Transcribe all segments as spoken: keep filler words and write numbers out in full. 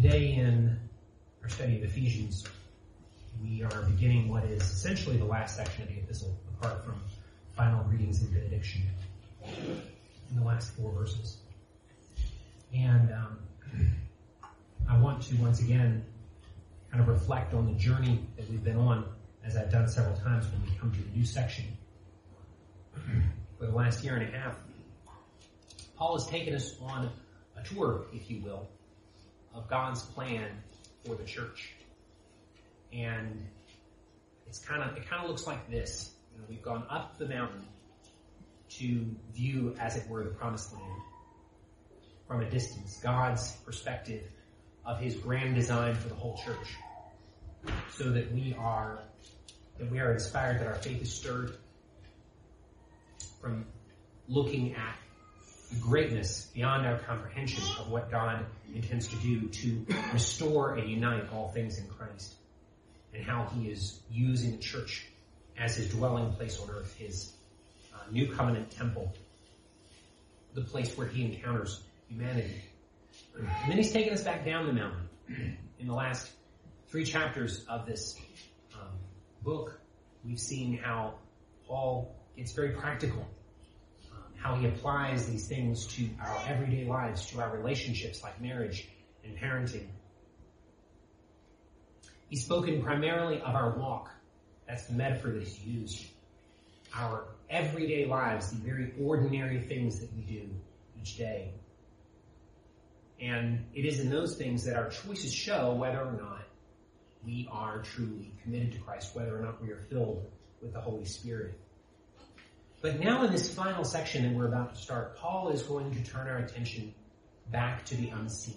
Today in our study of Ephesians, we are beginning what is essentially the last section of the epistle, apart from final greetings and benediction in the last four verses. And um, I want to once again kind of reflect on the journey that we've been on, as I've done several times when we come to a new section. For the last year and a half, Paul has taken us on a tour, if you will, of God's plan for the church. And it's kind of it kind of looks like this. You know, we've gone up the mountain to view, as it were, the promised land from a distance, God's perspective of his grand design for the whole church, so that we are that we are inspired, that our faith is stirred from looking at the greatness beyond our comprehension of what God intends to do to restore and unite all things in Christ, and how he is using the church as his dwelling place on earth, his uh, new covenant temple, the place where he encounters humanity. And then he's taken us back down the mountain. In the last three chapters of this um, book, we've seen how Paul gets very practical, how he applies these things to our everyday lives, to our relationships like marriage and parenting. He's spoken primarily of our walk. That's the metaphor that he's used. Our everyday lives, the very ordinary things that we do each day. And it is in those things that our choices show whether or not we are truly committed to Christ, whether or not we are filled with the Holy Spirit. But now in this final section that we're about to start, Paul is going to turn our attention back to the unseen.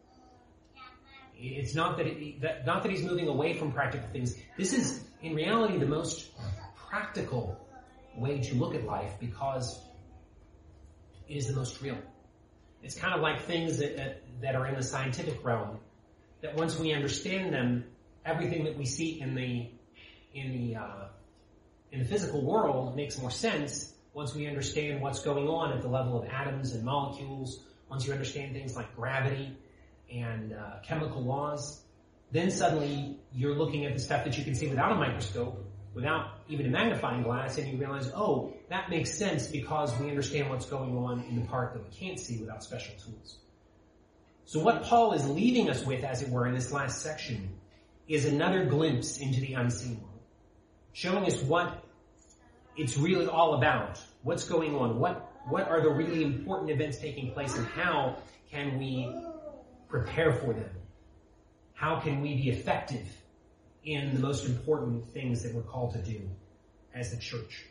It's not that, it, that not that he's moving away from practical things. This is, in reality, the most practical way to look at life because it is the most real. It's kind of like things that, that, that are in the scientific realm, that once we understand them, everything that we see in the in the uh, in the physical world makes more sense once we understand what's going on at the level of atoms and molecules, once you understand things like gravity and uh, chemical laws. Then suddenly you're looking at the stuff that you can see without a microscope, without even a magnifying glass, and you realize, oh, that makes sense because we understand what's going on in the part that we can't see without special tools. So what Paul is leaving us with, as it were, in this last section is another glimpse into the unseen world, showing us what it's really all about, what's going on, what, what are the really important events taking place, and how can we prepare for them? How can we be effective in the most important things that we're called to do as the church?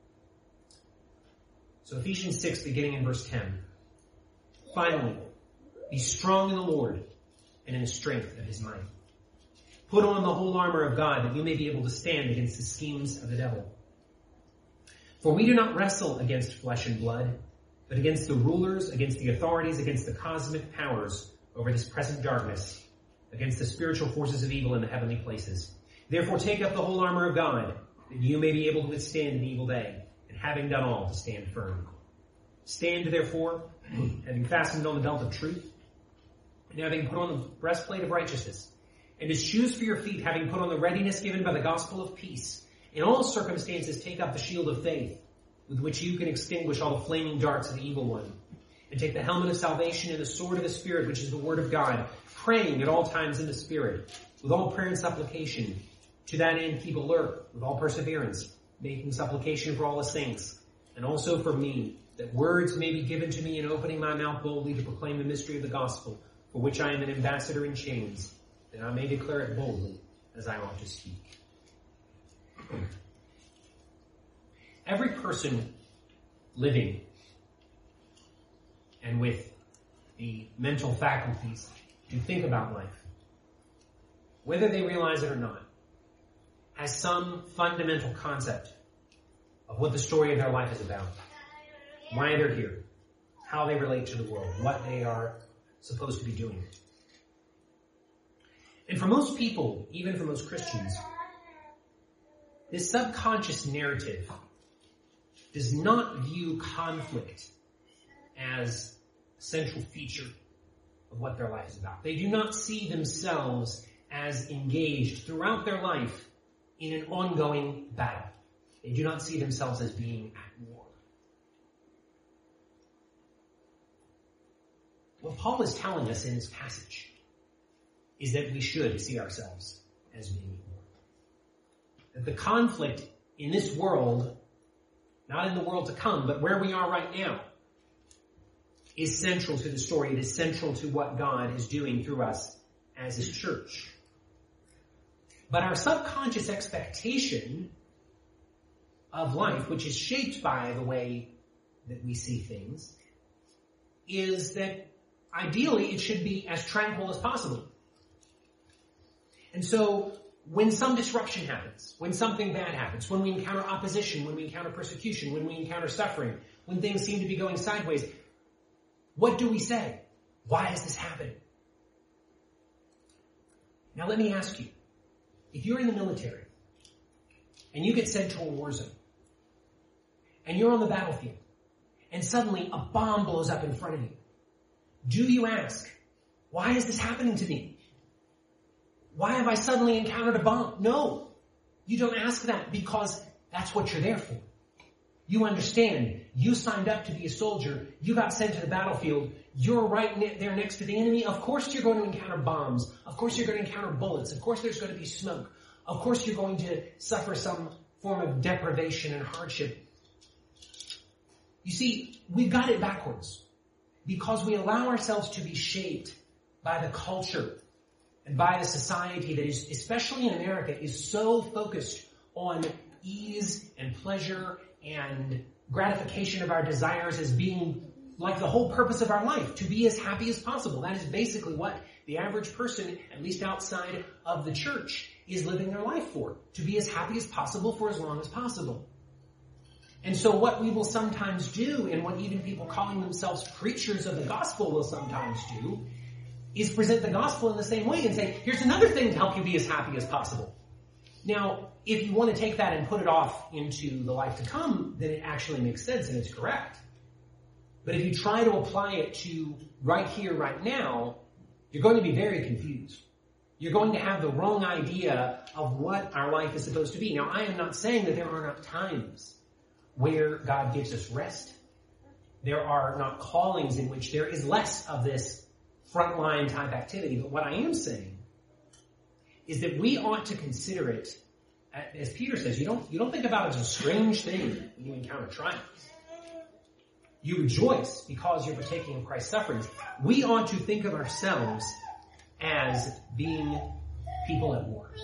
So Ephesians six, beginning in verse ten. Finally, be strong in the Lord and in the strength of his might. Put on the whole armor of God that you may be able to stand against the schemes of the devil. For we do not wrestle against flesh and blood, but against the rulers, against the authorities, against the cosmic powers over this present darkness, against the spiritual forces of evil in the heavenly places. Therefore take up the whole armor of God, that you may be able to withstand an evil day, and having done all, to stand firm. Stand therefore, having fastened on the belt of truth, and having put on the breastplate of righteousness, and as shoes for your feet, having put on the readiness given by the gospel of peace. In all circumstances take up the shield of faith, with which you can extinguish all the flaming darts of the evil one. And take the helmet of salvation and the sword of the Spirit, which is the word of God, praying at all times in the Spirit, with all prayer and supplication. To that end keep alert with all perseverance, making supplication for all the saints, and also for me, that words may be given to me in opening my mouth boldly to proclaim the mystery of the gospel, for which I am an ambassador in chains, that I may declare it boldly as I ought to speak. Every person living and with the mental faculties to think about life, whether they realize it or not, has some fundamental concept of what the story of their life is about, why they're here, how they relate to the world, what they are supposed to be doing. And for most people, even for most Christians, this subconscious narrative does not view conflict as a central feature of what their life is about. They do not see themselves as engaged throughout their life in an ongoing battle. They do not see themselves as being at war. What Paul is telling us in this passage is that we should see ourselves as being at war. That the conflict in this world, not in the world to come, but where we are right now, is central to the story. It is central to what God is doing through us as His church. But our subconscious expectation of life, which is shaped by the way that we see things, is that ideally it should be as tranquil as possible. And so when some disruption happens, when something bad happens, when we encounter opposition, when we encounter persecution, when we encounter suffering, when things seem to be going sideways, what do we say? Why is this happening? Now let me ask you, if you're in the military and you get sent to a war zone and you're on the battlefield and suddenly a bomb blows up in front of you, do you ask, why is this happening to me? Why have I suddenly encountered a bomb? No, you don't ask that because that's what you're there for. You understand. You signed up to be a soldier. You got sent to the battlefield. You're right ne- there next to the enemy. Of course you're going to encounter bombs. Of course you're going to encounter bullets. Of course there's going to be smoke. Of course you're going to suffer some form of deprivation and hardship. You see, we've got it backwards because we allow ourselves to be shaped by the culture and by the society that is, especially in America, is so focused on ease and pleasure and gratification of our desires as being like the whole purpose of our life, to be as happy as possible. That is basically what the average person, at least outside of the church, is living their life for. To be as happy as possible for as long as possible. And so what we will sometimes do, and what even people calling themselves preachers of the gospel will sometimes do, is present the gospel in the same way and say, here's another thing to help you be as happy as possible. Now, if you want to take that and put it off into the life to come, then it actually makes sense and it's correct. But if you try to apply it to right here, right now, you're going to be very confused. You're going to have the wrong idea of what our life is supposed to be. Now, I am not saying that there are not times where God gives us rest. There are not callings in which there is less of this frontline type activity. But what I am saying is that we ought to consider it, as Peter says, you don't, you don't think about it as a strange thing when you encounter trials. You rejoice because you're partaking of Christ's sufferings. We ought to think of ourselves as being people at war.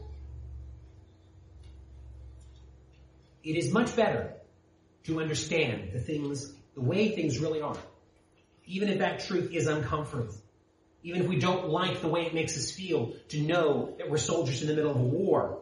It is much better to understand the things, the way things really are, even if that truth is uncomfortable. Even if we don't like the way it makes us feel, to know that we're soldiers in the middle of a war,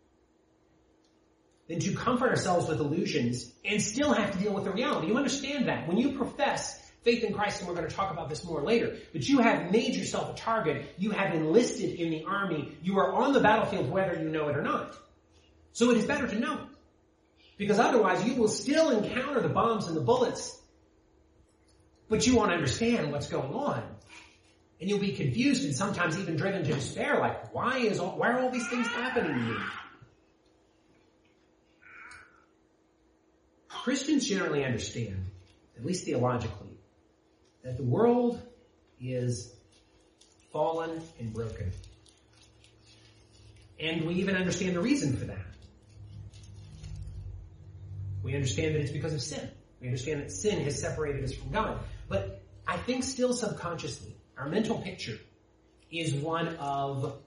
than to comfort ourselves with illusions and still have to deal with the reality. You understand that. When you profess faith in Christ, and we're going to talk about this more later, but you have made yourself a target, you have enlisted in the army, you are on the battlefield whether you know it or not. So it is better to know. Because otherwise you will still encounter the bombs and the bullets, but you won't understand what's going on. And you'll be confused and sometimes even driven to despair, like, why is all, why are all these things happening to me? Christians generally understand, at least theologically, that the world is fallen and broken. And we even understand the reason for that. We understand that it's because of sin. We understand that sin has separated us from God. But I think still subconsciously, our mental picture is one of,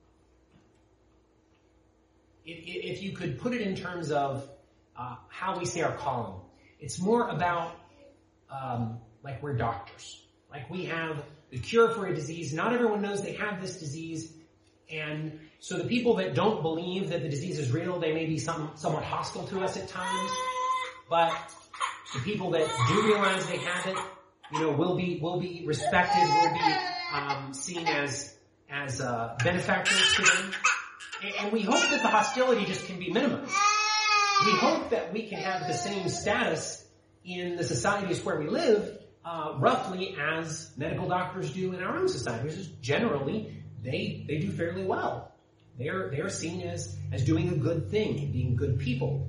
if you could put it in terms of uh, how we see our calling, it's more about um, like we're doctors. Like we have the cure for a disease. Not everyone knows they have this disease. And so the people that don't believe that the disease is real, they may be some, somewhat hostile to us at times. But the people that do realize they have it, you know, will be will be respected, will be um, seen as as uh, benefactors to them, and, and we hope that the hostility just can be minimized. We hope that we can have the same status in the societies where we live uh, roughly as medical doctors do in our own society. Which is generally, they they do fairly well. They're they're seen as as doing a good thing and being good people.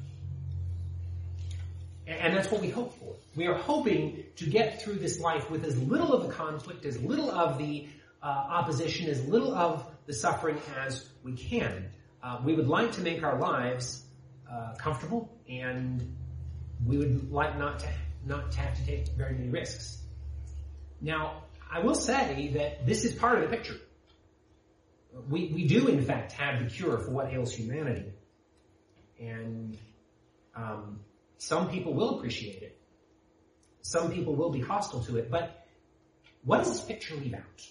And, and that's what we hope for. We are hoping to get through this life with as little of the conflict, as little of the uh, opposition, as little of the suffering as we can. Uh, we would like to make our lives uh, comfortable, and we would like not to not to have to take very many risks. Now, I will say that this is part of the picture. We we do in fact have the cure for what ails humanity, and um, some people will appreciate it. Some people will be hostile to it. But what does this picture leave out?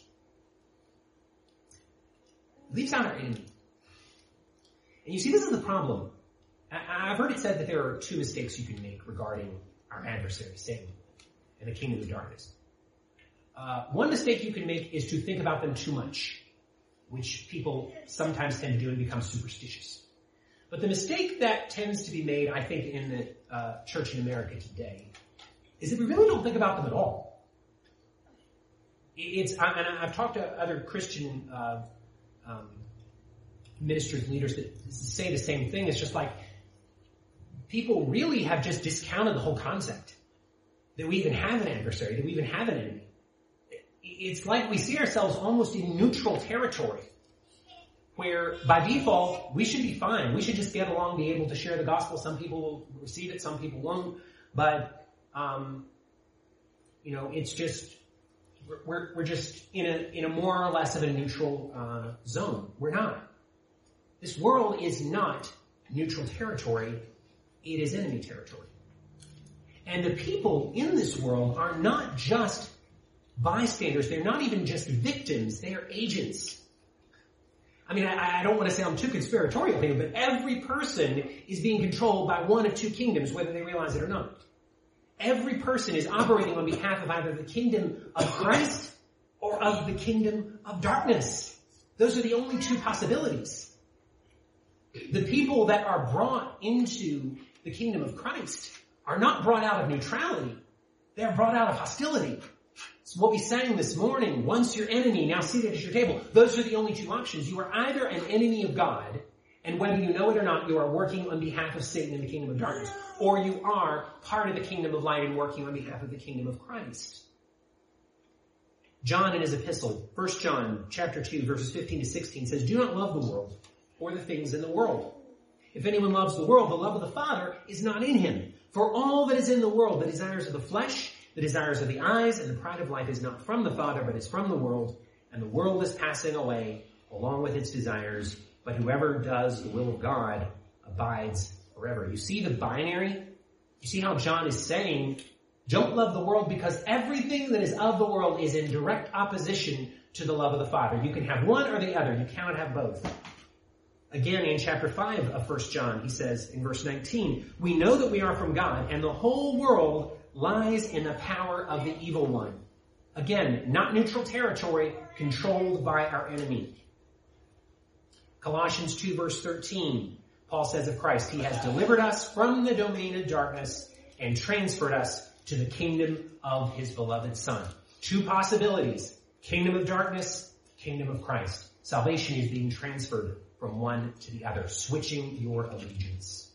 It leaves out our enemy. And you see, this is the problem. I, I've heard it said that there are two mistakes you can make regarding our adversary, Satan, and the kingdom of darkness. Uh, one mistake you can make is to think about them too much, which people sometimes tend to do and become superstitious. But the mistake that tends to be made, I think, in the uh, church in America today, is that we really don't think about them at all. It's, and I've talked to other Christian uh, um, ministers and leaders that say the same thing. It's just like people really have just discounted the whole concept that we even have an adversary, that we even have an enemy. It's like we see ourselves almost in neutral territory, where by default we should be fine. We should just get along, be able to share the gospel. Some people will receive it, some people won't. But um, you know, it's just we're we're just in a in a more or less of a neutral uh, zone. We're not. This world is not neutral territory. It is enemy territory. And the people in this world are not just bystanders. They're not even just victims. They are agents. I mean, I, I don't want to sound too conspiratorial here, but every person is being controlled by one of two kingdoms, whether they realize it or not. Every person is operating on behalf of either the kingdom of Christ or of the kingdom of darkness. Those are the only two possibilities. The people that are brought into the kingdom of Christ are not brought out of neutrality. They are brought out of hostility. It's what we sang this morning. Once your enemy, now seated at your table. Those are the only two options. You are either an enemy of God, and whether you know it or not, you are working on behalf of Satan in the kingdom of darkness. Or you are part of the kingdom of light and working on behalf of the kingdom of Christ. John in his epistle, First John chapter two, verses fifteen to sixteen says, "Do not love the world or the things in the world. If anyone loves the world, the love of the Father is not in him. For all that is in the world, the desires of the flesh, the desires of the eyes, and the pride of life is not from the Father, but is from the world. And the world is passing away along with its desires. But whoever does the will of God abides forever." You see the binary? You see how John is saying, don't love the world, because everything that is of the world is in direct opposition to the love of the Father. You can have one or the other. You cannot have both. Again, in chapter five of First John, he says in verse nineteen, "We know that we are from God, and the whole world lies in the power of the evil one." Again, not neutral territory, controlled by our enemy. Colossians two, verse thirteen, Paul says of Christ, "He has delivered us from the domain of darkness and transferred us to the kingdom of his beloved Son." Two possibilities: kingdom of darkness, kingdom of Christ. Salvation is being transferred from one to the other, switching your allegiance.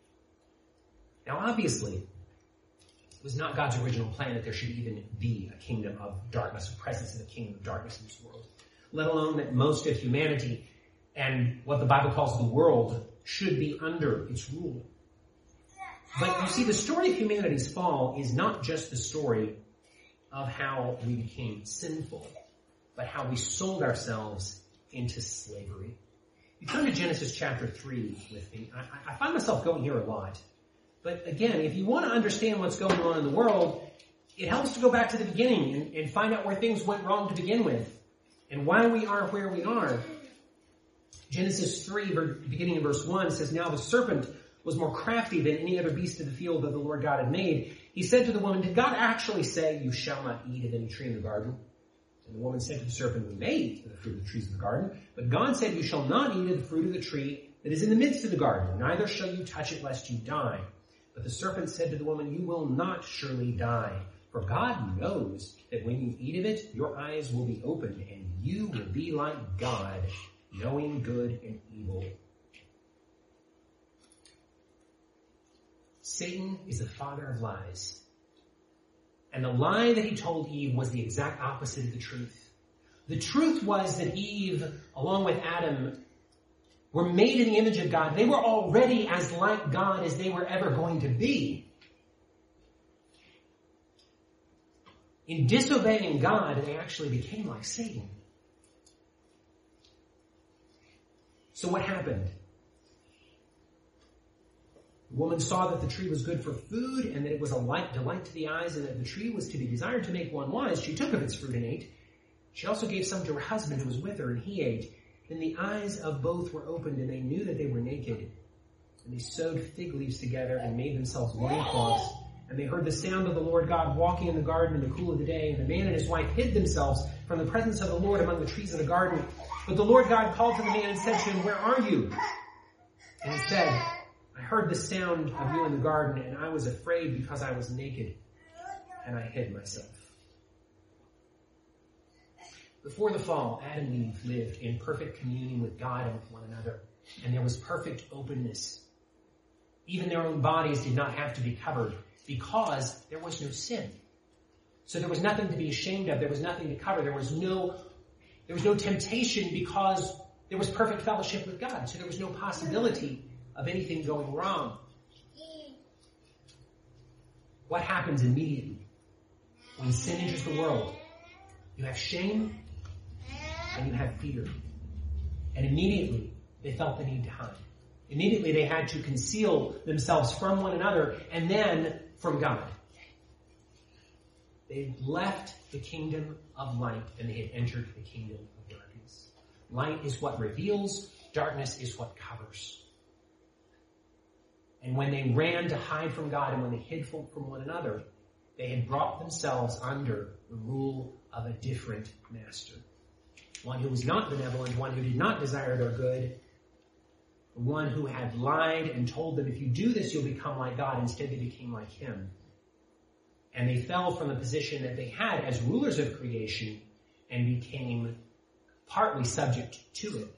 Now, obviously, it was not God's original plan that there should even be a kingdom of darkness, a presence of the kingdom of darkness in this world, let alone that most of humanity and what the Bible calls the world should be under its rule. But you see, the story of humanity's fall is not just the story of how we became sinful, but how we sold ourselves into slavery. You turn to Genesis chapter three with me. I, I find myself going here a lot. But again, if you want to understand what's going on in the world, it helps to go back to the beginning and, and find out where things went wrong to begin with and why we are where we are. Genesis three, beginning in verse one, says, "Now the serpent was more crafty than any other beast of the field that the Lord God had made. He said to the woman, 'Did God actually say, you shall not eat of any tree in the garden?' And the woman said to the serpent, 'We may eat of the fruit of the trees of the garden. But God said, you shall not eat of the fruit of the tree that is in the midst of the garden, neither shall you touch it lest you die.' But the serpent said to the woman, 'You will not surely die. For God knows that when you eat of it, your eyes will be opened, and you will be like God, knowing good and evil. Satan is the father of lies. And the lie that he told Eve was the exact opposite of the truth. The truth was that Eve, along with Adam, were made in the image of God. They were already as like God as they were ever going to be. In disobeying God, they actually became like Satan. So what happened? The woman saw that the tree was good for food and that it was a light delight to the eyes and that the tree was to be desired to make one wise. She took of its fruit and ate. She also gave some to her husband who was with her, and he ate. Then the eyes of both were opened, and they knew that they were naked. And they sewed fig leaves together and made themselves loincloths. And they heard the sound of the Lord God walking in the garden in the cool of the day. And the man and his wife hid themselves from the presence of the Lord among the trees of the garden. But the Lord God called to the man and said to him, "Where are you?" And he said, "I heard the sound of you in the garden, and I was afraid because I was naked, and I hid myself." Before the fall, Adam and Eve lived in perfect communion with God and with one another, and there was perfect openness. Even their own bodies did not have to be covered because there was no sin. So there was nothing to be ashamed of. There was nothing to cover. There was no, there was no temptation because there was perfect fellowship with God. So there was no possibility of anything going wrong. What happens immediately when sin enters the world? You have shame and you have fear. And immediately they felt the need to hide. Immediately they had to conceal themselves from one another and then from God. They left the kingdom of light and they had entered the kingdom of darkness. Light is what reveals, darkness is what covers. And when they ran to hide from God and when they hid from, from one another, they had brought themselves under the rule of a different master. One who was not benevolent, one who did not desire their good, one who had lied and told them, if you do this, you'll become like God. Instead, they became like him. And they fell from the position that they had as rulers of creation and became partly subject to it.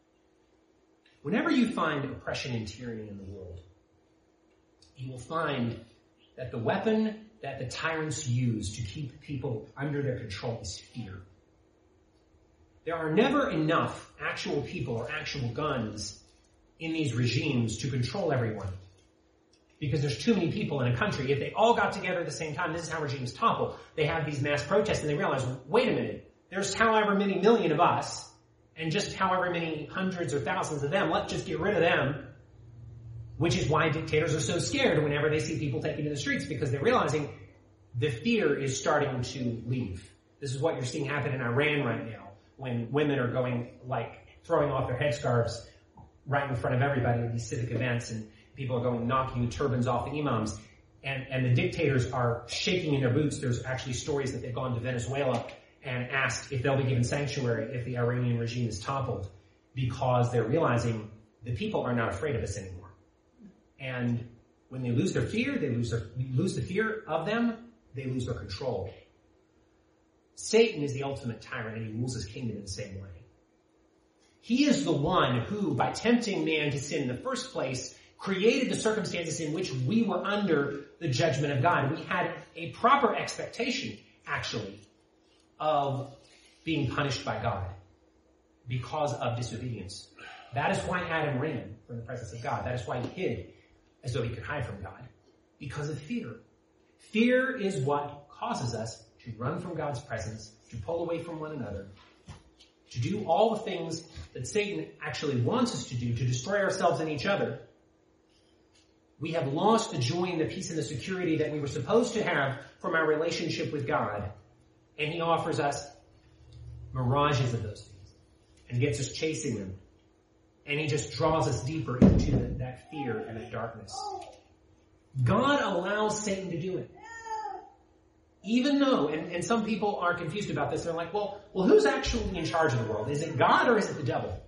Whenever you find oppression and tyranny in the world, you will find that the weapon that the tyrants use to keep people under their control is fear. There are never enough actual people or actual guns in these regimes to control everyone. Because there's too many people in a country. If they all got together at the same time, this is how regimes topple. They have these mass protests and they realize, wait a minute, there's however many million of us and just however many hundreds or thousands of them. Let's just get rid of them. Which is why dictators are so scared whenever they see people taking to the streets, because they're realizing the fear is starting to leave. This is what you're seeing happen in Iran right now, when women are going, like, throwing off their headscarves right in front of everybody at these civic events, and people are going knocking the turbans off the imams. And, and the dictators are shaking in their boots. There's actually stories that they've gone to Venezuela and asked if they'll be given sanctuary if the Iranian regime is toppled, because they're realizing the people are not afraid of us anymore. And when they lose their fear, they lose their, lose the fear of them, they lose their control. Satan is the ultimate tyrant, and he rules his kingdom in the same way. He is the one who, by tempting man to sin in the first place, created the circumstances in which we were under the judgment of God. We had a proper expectation, actually, of being punished by God because of disobedience. That is why Adam ran from the presence of God. That is why he hid as though he could hide from God, because of fear. Fear is what causes us to run from God's presence, to pull away from one another, to do all the things that Satan actually wants us to do, to destroy ourselves and each other. We have lost the joy and the peace and the security that we were supposed to have from our relationship with God, and he offers us mirages of those things and gets us chasing them. And he just draws us deeper into the, that fear and that darkness. God allows Satan to do it. Even though, and, and some people are confused about this, they're like, well, well, who's actually in charge of the world? Is it God or is it the devil?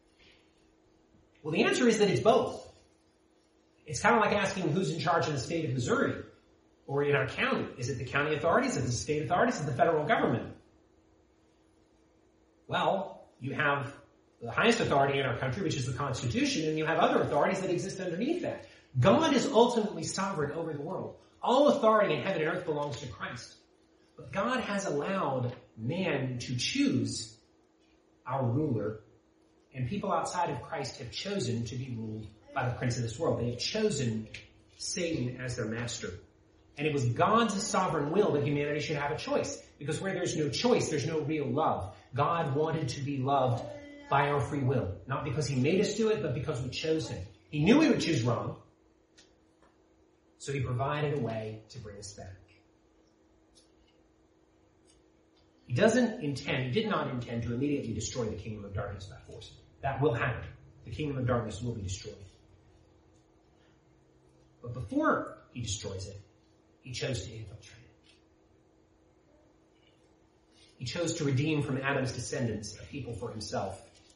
Well, the answer is that it's both. It's kind of like asking who's in charge of the state of Missouri, Or in our county? Is it the county authorities? Is it the state authorities? Is it the federal government? Well, you have the highest authority in our country, which is the Constitution, and you have other authorities that exist underneath that. God is ultimately sovereign over the world. All authority in heaven and earth belongs to Christ. But God has allowed man to choose our ruler, and people outside of Christ have chosen to be ruled by the prince of this world. They have chosen Satan as their master. And it was God's sovereign will that humanity should have a choice. Because where there's no choice, there's no real love. God wanted to be loved by our free will. Not because he made us do it, but because we chose him. He knew we would choose wrong. So he provided a way to bring us back. He doesn't intend, he did not intend to immediately destroy the kingdom of darkness by force. That will happen. The kingdom of darkness will be destroyed. But before he destroys it, he chose to infiltrate it. He chose to redeem from Adam's descendants a people for himself,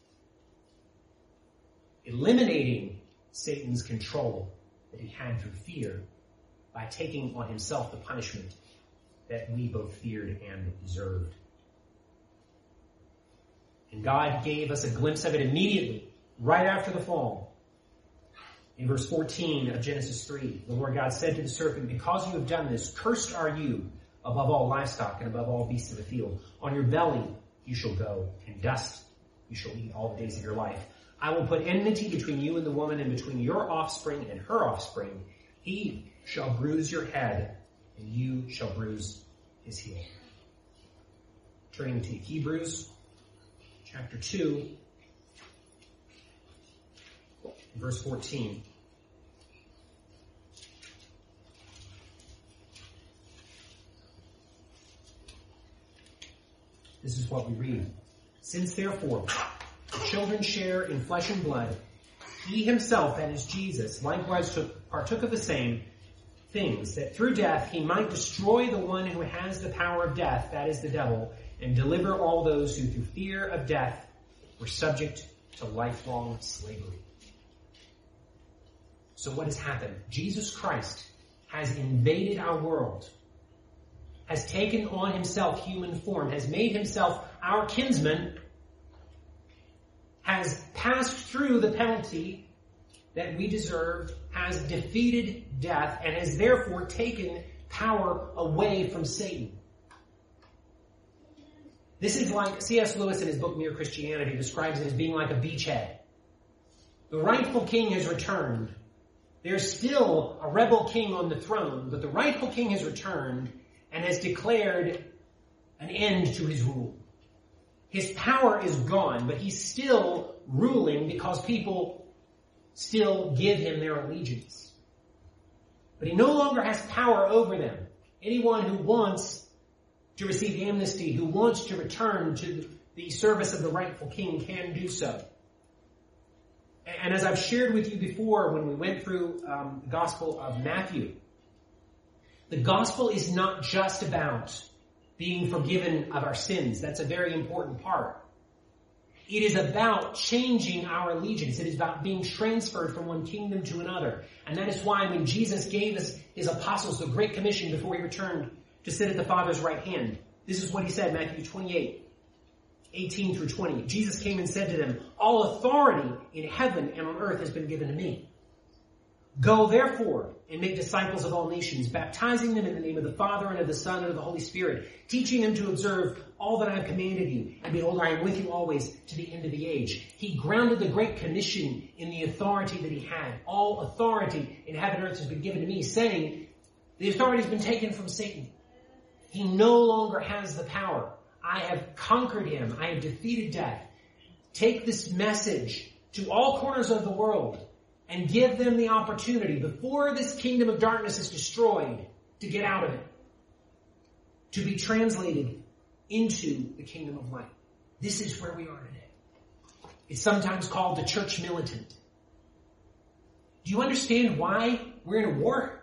eliminating Satan's control that he had through fear by taking on himself the punishment that we both feared and deserved. And God gave us a glimpse of it immediately, right after the fall. In verse fourteen of Genesis three, the Lord God said to the serpent, "Because you have done this, cursed are you above all livestock and above all beasts of the field. On your belly you shall go, and dust you shall eat all the days of your life. I will put enmity between you and the woman, and between your offspring and her offspring. He shall bruise your head, and you shall bruise his heel." Turning to Hebrews chapter two, verse fourteen. This is what we read. "Since therefore the children share in flesh and blood, he himself, that is Jesus, likewise took, partook of the same things, that through death he might destroy the one who has the power of death, that is the devil, and deliver all those who through fear of death were subject to lifelong slavery." So what has happened? Jesus Christ has invaded our world, has taken on himself human form, has made himself our kinsman, has passed through the penalty that we deserved, has defeated death, and has therefore taken power away from Satan. This is like C S Lewis in his book Mere Christianity describes it as being like a beachhead. The rightful king has returned. There's still a rebel king on the throne, but the rightful king has returned and has declared an end to his rule. His power is gone, but he's still ruling because people still give him their allegiance. But he no longer has power over them. Anyone who wants to receive amnesty, who wants to return to the service of the rightful king, can do so. And as I've shared with you before when we went through um, the Gospel of Matthew, the gospel is not just about being forgiven of our sins. That's a very important part. It is about changing our allegiance. It is about being transferred from one kingdom to another. And that is why when Jesus gave us his apostles the Great Commission before he returned to sit at the Father's right hand, this is what he said, Matthew twenty-eight, eighteen through twenty. Jesus came and said to them, "All authority in heaven and on earth has been given to me. Go therefore and make disciples of all nations, baptizing them in the name of the Father and of the Son and of the Holy Spirit, teaching them to observe all that I have commanded you. And behold, I am with you always to the end of the age." He grounded the Great Commission in the authority that he had. All authority in heaven and earth has been given to me, saying the authority has been taken from Satan. He no longer has the power. I have conquered him. I have defeated death. Take this message to all corners of the world and give them the opportunity, before this kingdom of darkness is destroyed, to get out of it, to be translated into the kingdom of light. This is where we are today. It's sometimes called the church militant. Do you understand why we're in a war?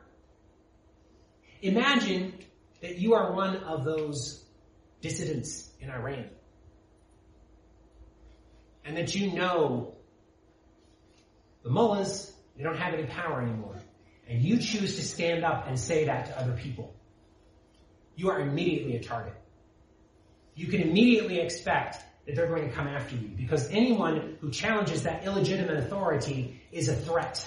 Imagine that you are one of those dissidents in Iran, and that you know the mullahs, they don't have any power anymore. and you choose to stand up and say that to other people, you are immediately a target. You can immediately expect that they're going to come after you, because anyone who challenges that illegitimate authority is a threat.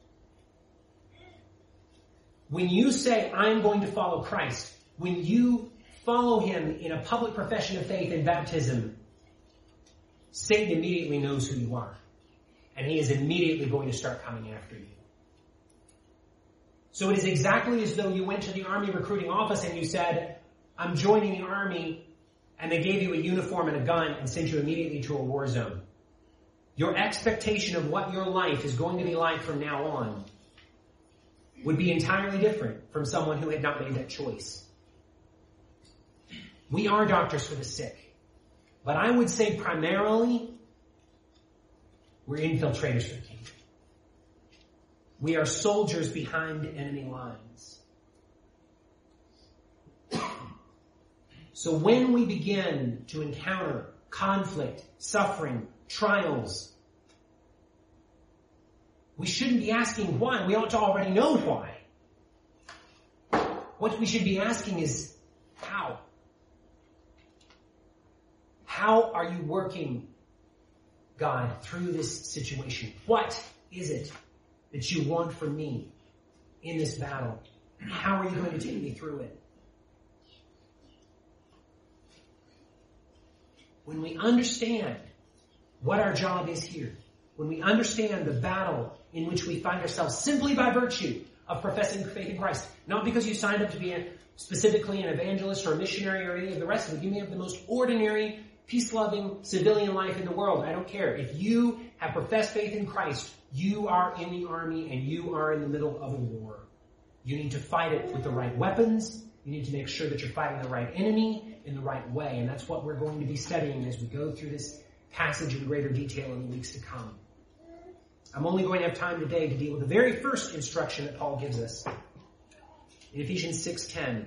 When you say, I'm going to follow Christ, when you follow him in a public profession of faith in baptism, Satan immediately knows who you are. And he is immediately going to start coming after you. So it is exactly as though you went to the army recruiting office and you said, I'm joining the army, and they gave you a uniform and a gun and sent you immediately to a war zone. Your expectation of what your life is going to be like from now on would be entirely different from someone who had not made that choice. We are doctors for the sick, but I would say primarily we're infiltrators for the kingdom. We are soldiers behind enemy lines. So when we begin to encounter conflict, suffering, trials, we shouldn't be asking why. We ought to already know why. What we should be asking is how. How are you working, God, through this situation? What is it that you want from me in this battle? How are you going to take me through it? When we understand what our job is here, when we understand the battle in which we find ourselves simply by virtue of professing faith in Christ, not because you signed up to be a, specifically an evangelist or a missionary or any of the rest of it. You may have the most ordinary, peace-loving civilian life in the world. I don't care. If you have professed faith in Christ, you are in the army and you are in the middle of a war. You need to fight it with the right weapons. You need to make sure that you're fighting the right enemy in the right way. And that's what we're going to be studying as we go through this passage in greater detail in the weeks to come. I'm only going to have time today to deal with the very first instruction that Paul gives us in Ephesians six ten,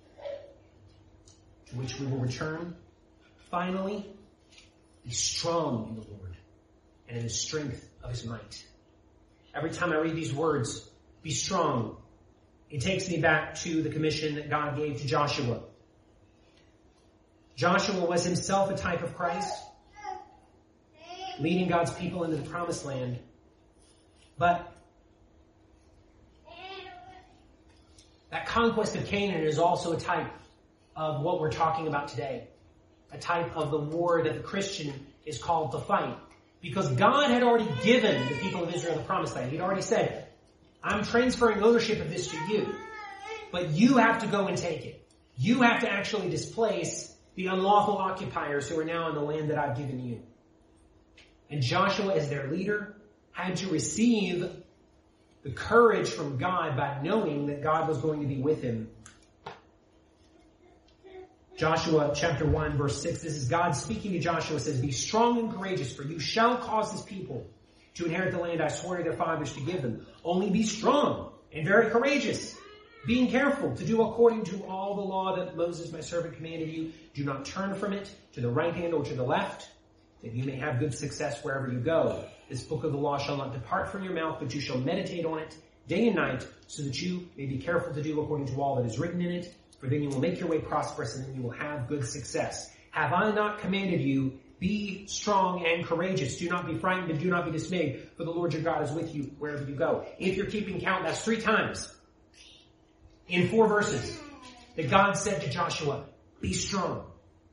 to which we will return. Finally, be strong in the Lord and in the strength of his might. Every time I read these words, be strong, it takes me back to the commission that God gave to Joshua. Joshua was himself a type of Christ, leading God's people into the promised land. But that conquest of Canaan is also a type of what we're talking about today. A type of the war that the Christian is called to fight. Because God had already given the people of Israel the promised land. He'd already said, I'm transferring ownership of this to you. But you have to go and take it. You have to actually displace the unlawful occupiers who are now in the land that I've given you. And Joshua, as their leader, had to receive the courage from God by knowing that God was going to be with him. Joshua chapter one, verse six, this is God speaking to Joshua, says, be strong and courageous, for you shall cause this people to inherit the land I swore to their fathers to give them. Only be strong and very courageous, being careful to do according to all the law that Moses my servant commanded you. Do not turn from it to the right hand or to the left, that you may have good success wherever you go. This book of the law shall not depart from your mouth, but you shall meditate on it day and night, so that you may be careful to do according to all that is written in it. For then you will make your way prosperous, and then you will have good success. Have I not commanded you, be strong and courageous. Do not be frightened and do not be dismayed, for the Lord your God is with you wherever you go. If you're keeping count, that's three times in four verses that God said to Joshua, be strong.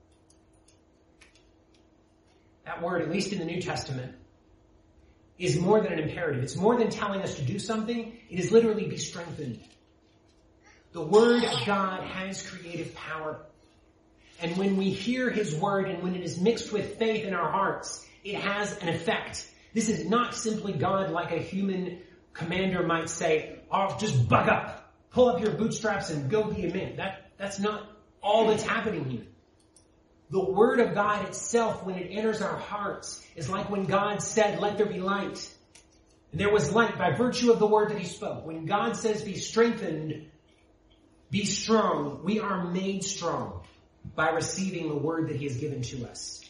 That word, at least in the New Testament, is more than an imperative. It's more than telling us to do something. It is literally be strengthened. The Word of God has creative power. And when we hear His Word and when it is mixed with faith in our hearts, it has an effect. This is not simply God like a human commander might say, oh, just buck up, pull up your bootstraps and go be a man. That, that's not all that's happening here. The Word of God itself, when it enters our hearts, is like when God said, let there be light. And there was light by virtue of the Word that He spoke. When God says, be strengthened, be strong, we are made strong by receiving the Word that He has given to us.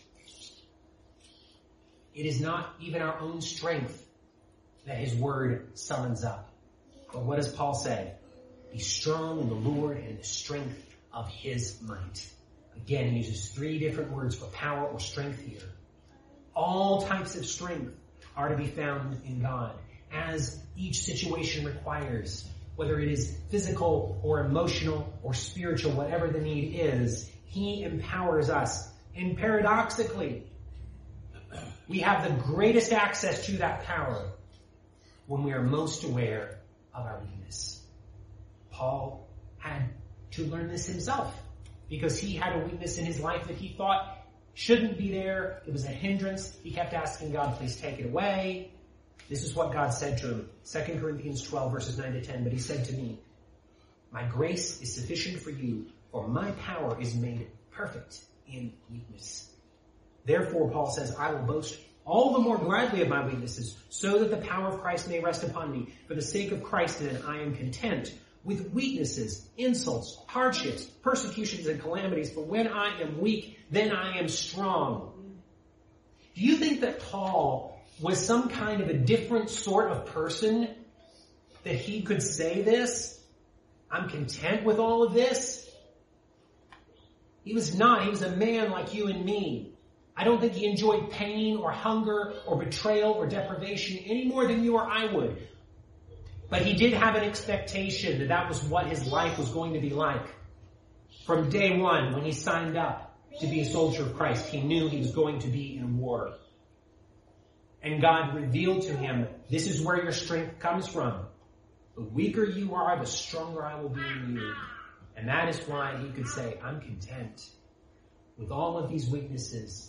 It is not even our own strength that His Word summons up. But what does Paul say? Be strong in the Lord and in the strength of his might. Again, he uses three different words for power or strength here. All types of strength are to be found in God, as each situation requires, whether it is physical or emotional or spiritual, whatever the need is, he empowers us. And paradoxically, we have the greatest access to that power when we are most aware of our weakness. Paul had to learn this himself because he had a weakness in his life that he thought shouldn't be there. It was a hindrance. He kept asking God, please take it away. This is what God said to him. Second Corinthians twelve, verses nine to ten. But he said to me, my grace is sufficient for you, for my power is made perfect in weakness. Therefore, Paul says, I will boast all the more gladly of my weaknesses, so that the power of Christ may rest upon me. For the sake of Christ, then, I am content with weaknesses, insults, hardships, persecutions, and calamities. For when I am weak, then I am strong. Do you think that Paul was some kind of a different sort of person that he could say this? I'm content with all of this? He was not. He was a man like you and me. I don't think he enjoyed pain or hunger or betrayal or deprivation any more than you or I would. But he did have an expectation that that was what his life was going to be like. From day one, when he signed up to be a soldier of Christ, he knew he was going to be in war. And God revealed to him, this is where your strength comes from. The weaker you are, the stronger I will be in you. And that is why he could say, I'm content with all of these weaknesses